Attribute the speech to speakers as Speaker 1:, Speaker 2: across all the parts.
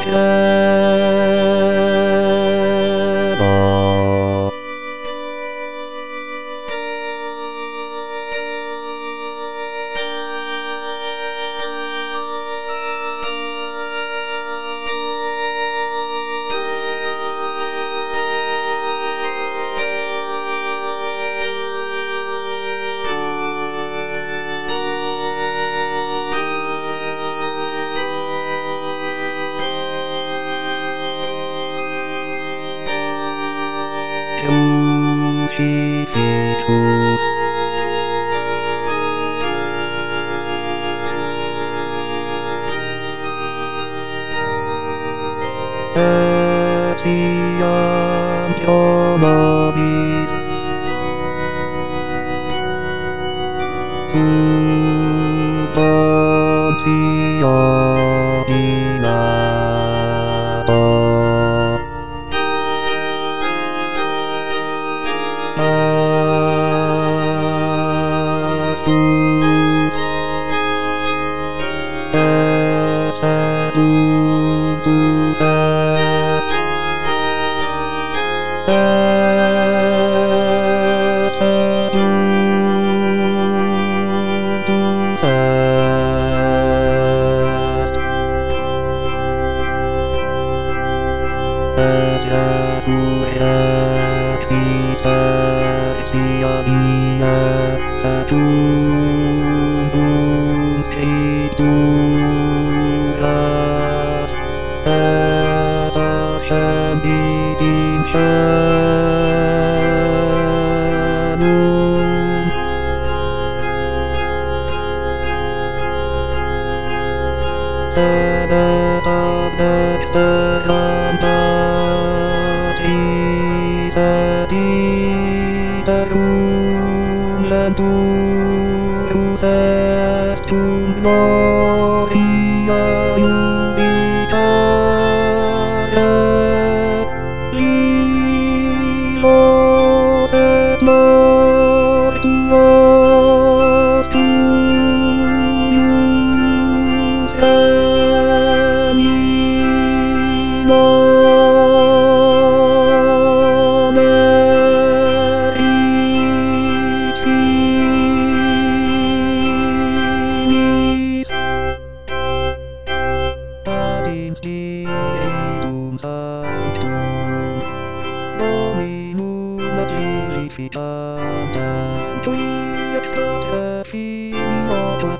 Speaker 1: Crucifixus. Etiam nobis. Suboptio inato. Asus et adultus est. Et adultus est. Et Iesus exit exia mine secundum scripturas et ascendit in caelum. Sed et ad dexteram Patris et iterum lenturus est cum gloria iubicare. Lilos et mortuos tuius eminam eritimis. Ad inspiritum sanctum Dominum et glorificantem Tui ex Pater Filio et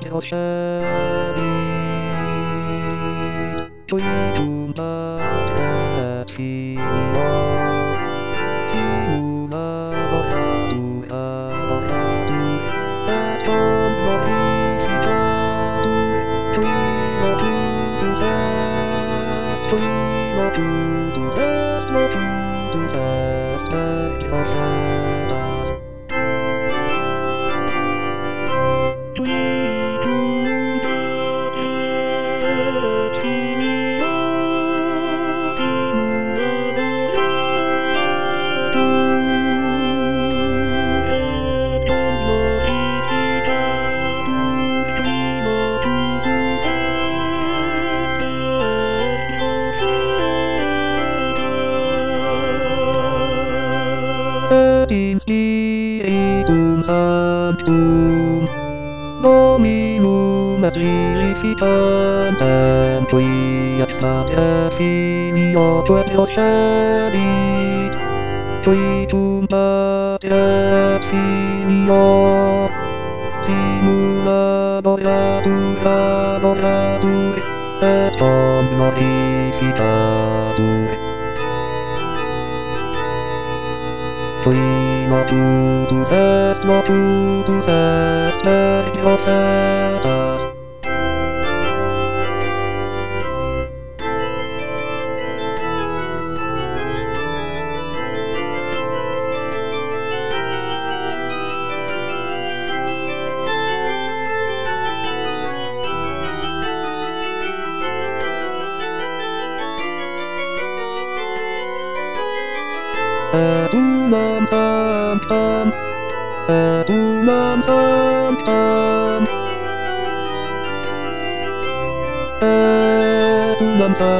Speaker 1: procedit. Tui cum Pater et Filio simula adoratur et cum glorificatur. Tui locutus est, tui locutus est, locutus est per profetas. Tui cum Pater et Filio simula adoratur et cum glorificatur. Tui locutus est et in spiritum sanctum Dominum et glorificantem Tui ex Pater Filio et procedit. Tui cum Pater et Filio simula adoratur et cum glorificatur. Tui locutus est per profetas. Etullam sanctam, etullam sanctam, etullam sanctam.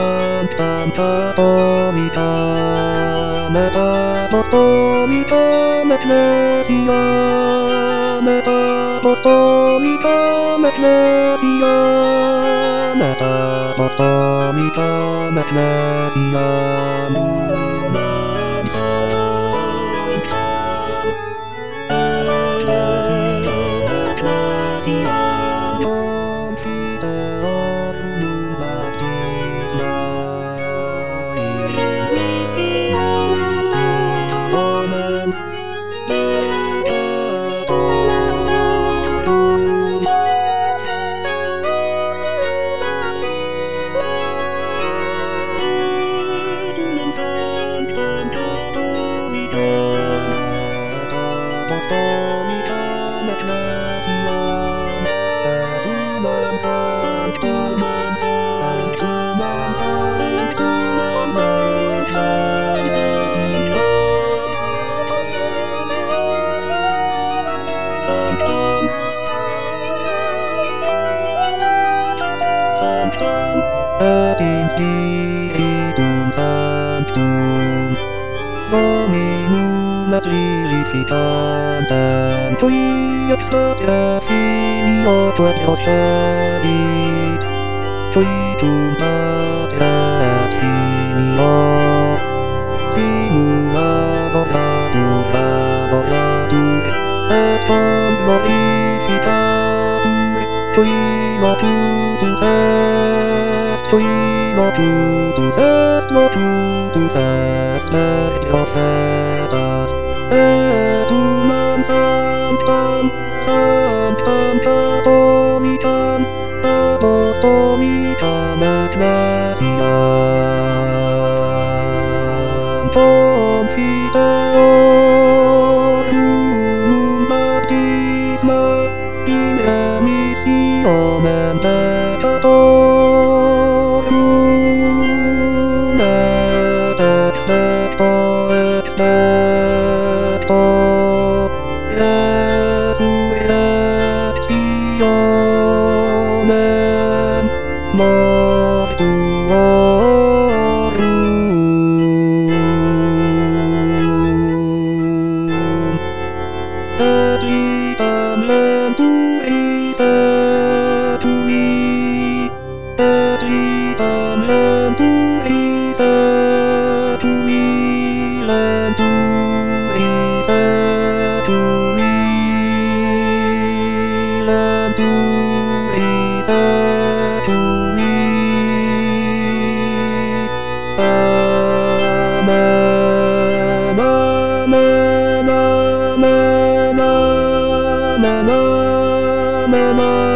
Speaker 2: na na